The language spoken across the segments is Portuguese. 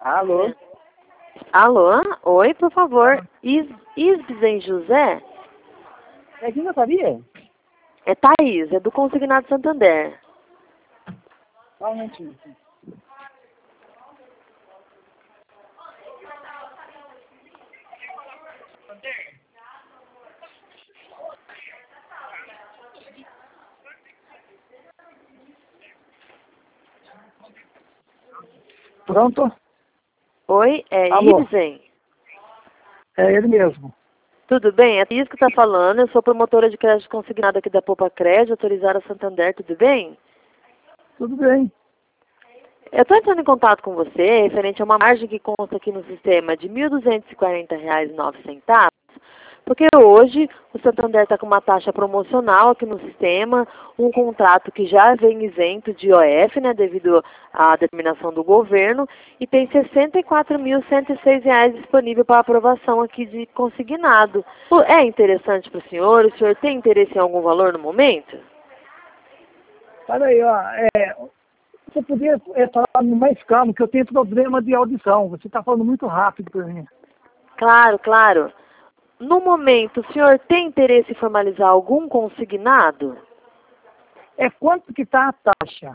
Alô? Alô? Oi, por favor. Isben José? É quem não sabia? É Thaís, é do Consignado Santander. Só um momentinho. Pronto? Oi, é Alô? Isben? É ele mesmo. Tudo bem? É Thaís que está falando. Eu sou promotora de crédito consignado aqui da Poupa Crédito, autorizada Santander. Tudo bem? Tudo bem. Eu estou entrando em contato com você referente a uma margem que consta aqui no sistema de R$ 1.240,09, porque hoje o Santander está com uma taxa promocional aqui no sistema, um contrato que já vem isento de IOF, né, devido à determinação do governo, e tem R$ 64.106 disponível para aprovação aqui de consignado. É interessante para o senhor? O senhor tem interesse em algum valor no momento? Olha aí, ó. Você podia falar mais calmo, que eu tenho problema de audição. Você está falando muito rápido para mim. Claro, claro. No momento, o senhor tem interesse em formalizar algum consignado? É quanto que está a taxa?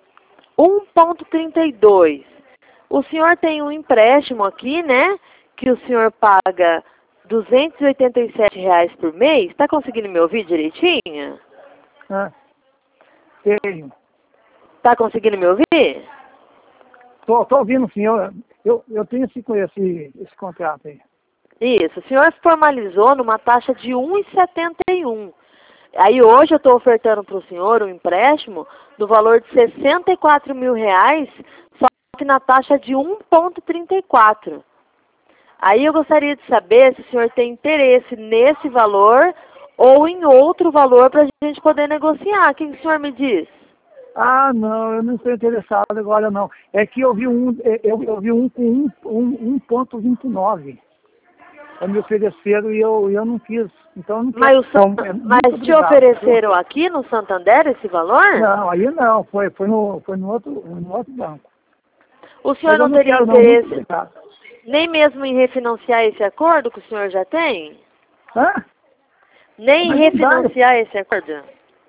1,32. O senhor tem um empréstimo aqui, né? Que o senhor paga R$ 287 por mês. Está conseguindo me ouvir direitinho? Ah, tenho. Está conseguindo me ouvir? Tô ouvindo, senhor. Eu tenho esse contrato aí. Isso. O senhor formalizou numa taxa de 1,71. Aí hoje eu estou ofertando para o senhor um empréstimo do valor de R$ 64.000, só que na taxa de 1,34. Aí eu gostaria de saber se o senhor tem interesse nesse valor ou em outro valor para a gente poder negociar. O que o senhor me diz? Ah, não, eu não estou interessado agora, não. É que eu vi eu vi um com 1,29. Me ofereceram e eu não quis. Então eu não quero. Não, muito Mas te obrigado. ofereceram aqui no Santander esse valor? Não, aí não. Foi no outro banco. O senhor Mas eu não não teria quero, não. Muito interesse obrigado. nem mesmo em refinanciar esse acordo que o senhor já tem? Hã? Nem em Mas não dá. refinanciar esse acordo?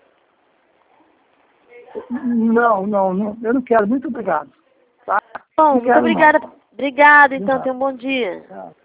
Não. Eu não quero. Muito obrigado. Tá? Bom, Não muito quero, não. obrigada. Obrigada, então. Obrigado. Tenha um bom dia. Tchau.